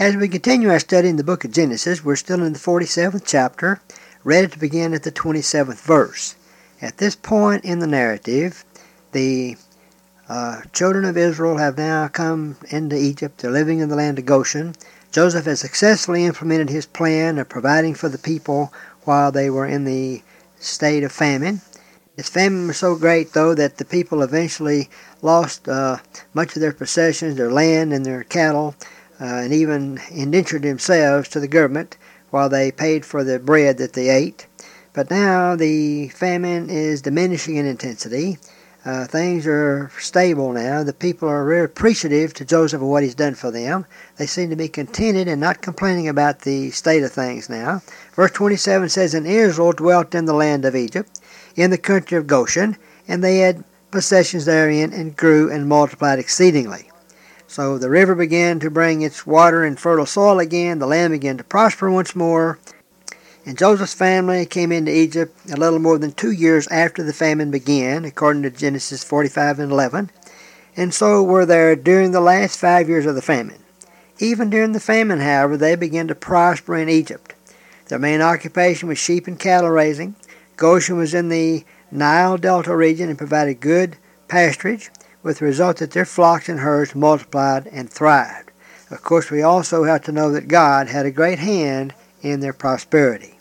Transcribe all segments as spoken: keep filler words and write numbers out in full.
As we continue our study in the book of Genesis, we're still in the forty-seventh chapter, ready to begin at the twenty-seventh verse. At this point in the narrative, the uh, children of Israel have now come into Egypt. They're living in the land of Goshen. Joseph has successfully implemented his plan of providing for the people while they were in the state of famine. This famine was so great, though, that the people eventually lost uh, much of their possessions, their land and their cattle, Uh, and even indentured themselves to the government while they paid for the bread that they ate. But now the famine is diminishing in intensity. Uh, things are stable now. The people are very appreciative to Joseph of what he's done for them. They seem to be contented and not complaining about the state of things now. Verse twenty-seven says, "And Israel dwelt in the land of Egypt, in the country of Goshen, and they had possessions therein, and grew and multiplied exceedingly." So the river began to bring its water and fertile soil again. The land began to prosper once more. And Joseph's family came into Egypt a little more than two years after the famine began, according to Genesis forty-five and eleven. And so were there during the last five years of the famine. Even during the famine, however, they began to prosper in Egypt. Their main occupation was sheep and cattle raising. Goshen was in the Nile Delta region and provided good pasturage, with the result that their flocks and herds multiplied and thrived. Of course, we also have to know that God had a great hand in their prosperity.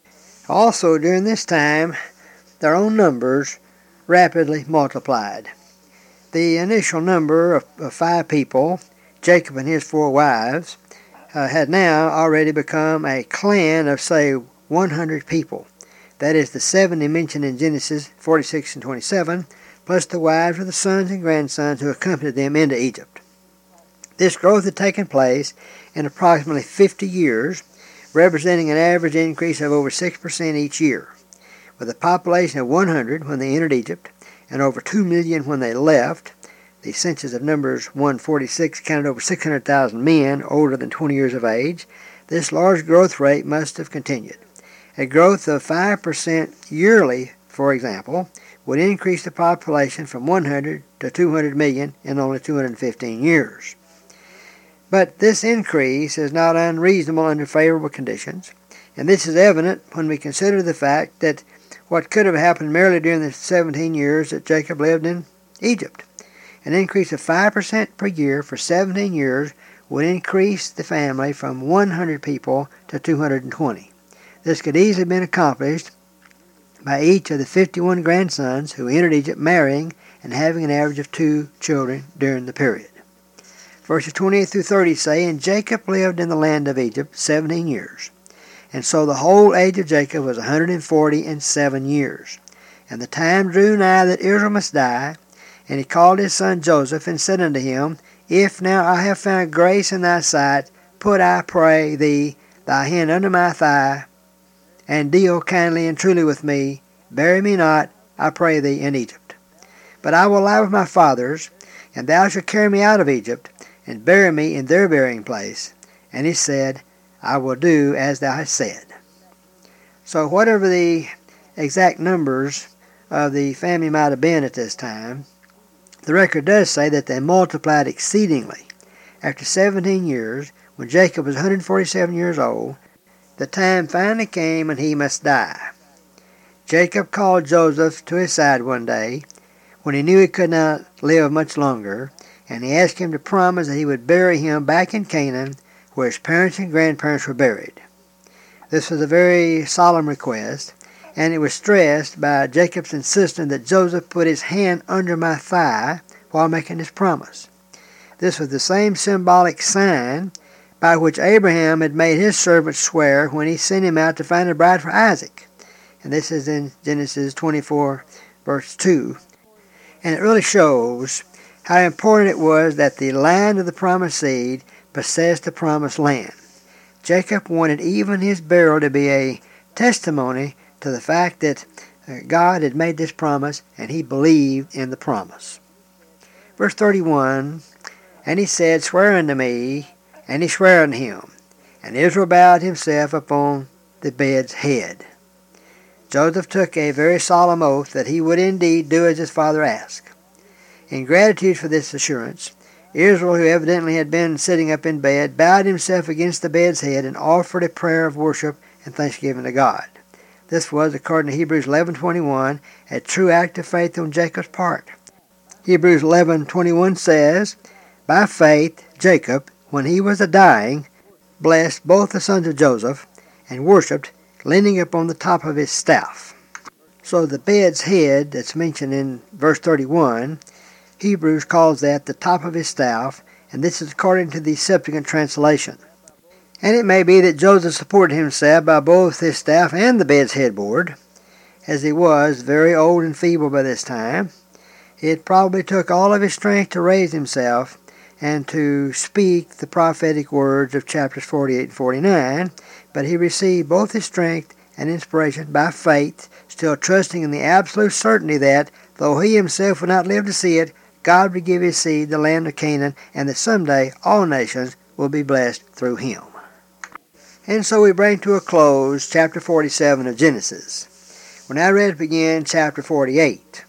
Also, during this time, their own numbers rapidly multiplied. The initial number of, of five people, Jacob and his four wives, uh, had now already become a clan of, say, one hundred people. That is the seventy mentioned in Genesis forty-six and twenty-seven, plus the wives of the sons and grandsons who accompanied them into Egypt. This growth had taken place in approximately fifty years, representing an average increase of over six percent each year. With a population of one hundred when they entered Egypt, and over two million when they left, the census of Numbers one forty-six counted over six hundred thousand men older than twenty years of age. This large growth rate must have continued. A growth of five percent yearly, for example, would increase the population from one hundred to two hundred million in only two hundred fifteen years. But this increase is not unreasonable under favorable conditions, and this is evident when we consider the fact that what could have happened merely during the seventeen years that Jacob lived in Egypt. An increase of five percent per year for seventeen years would increase the family from one hundred people to two hundred twenty. This could easily have been accomplished by each of the fifty-one grandsons who entered Egypt marrying and having an average of two children during the period. Verses twenty-eight through thirty say, "And Jacob lived in the land of Egypt seventeen years. And so the whole age of Jacob was one hundred forty and seven years. And the time drew nigh that Israel must die. And he called his son Joseph, and said unto him, If now I have found grace in thy sight, put, I pray thee, thy hand under my thigh, and deal kindly and truly with me. Bury me not, I pray thee, in Egypt. But I will lie with my fathers, and thou shalt carry me out of Egypt, and bury me in their burying place. And he said, I will do as thou hast said." So whatever the exact numbers of the family might have been at this time, the record does say that they multiplied exceedingly. After seventeen years, when Jacob was one hundred forty-seven years old, the time finally came when he must die. Jacob called Joseph to his side one day when he knew he could not live much longer, and he asked him to promise that he would bury him back in Canaan where his parents and grandparents were buried. This was a very solemn request, and it was stressed by Jacob's insisting that Joseph put his hand under my thigh while making this promise. This was the same symbolic sign by which Abraham had made his servant swear when he sent him out to find a bride for Isaac. And this is in Genesis twenty-four, verse two. And it really shows how important it was that the line of the promised seed possessed the promised land. Jacob wanted even his burial to be a testimony to the fact that God had made this promise, and he believed in the promise. Verse thirty-one, "And he said, Swear unto me. And he sware unto him. And Israel bowed himself upon the bed's head." Joseph took a very solemn oath that he would indeed do as his father asked. In gratitude for this assurance, Israel, who evidently had been sitting up in bed, bowed himself against the bed's head and offered a prayer of worship and thanksgiving to God. This was, according to Hebrews eleven twenty-one, a true act of faith on Jacob's part. Hebrews eleven twenty-one says, "By faith Jacob, when he was a-dying, blessed both the sons of Joseph, and worshipped, leaning upon the top of his staff." So the bed's head that's mentioned in verse thirty-one, Hebrews calls that the top of his staff, and this is according to the Septuagint translation. And it may be that Joseph supported himself by both his staff and the bed's headboard, as he was very old and feeble by this time. It probably took all of his strength to raise himself and to speak the prophetic words of chapters forty-eight and forty-nine, but he received both his strength and inspiration by faith, still trusting in the absolute certainty that, though he himself would not live to see it, God would give his seed the land of Canaan, and that someday all nations will be blessed through him. And so we bring to a close chapter forty-seven of Genesis. We're now ready to begin chapter forty-eight.